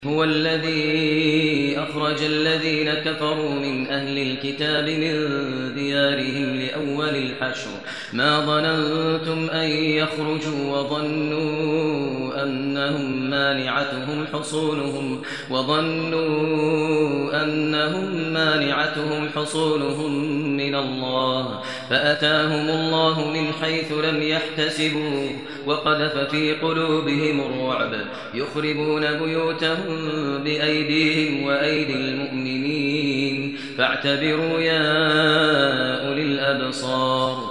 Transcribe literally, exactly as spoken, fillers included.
هو الذي أخرج الذين كفروا من أهل الكتاب من ديارهم لأول الحشر ما ظننتم أن يخرجوا وظنوا أنهم مانعتهم حصونهم وظنوا أنهم مانعتهم حصونهم من الله فأتاهم الله من حيث لم يحتسبوا وقذف في قلوبهم الرعب يخربون بيوتهم بأيديهم وأيدي المؤمنين فاعتبروا يا أولي الأبصار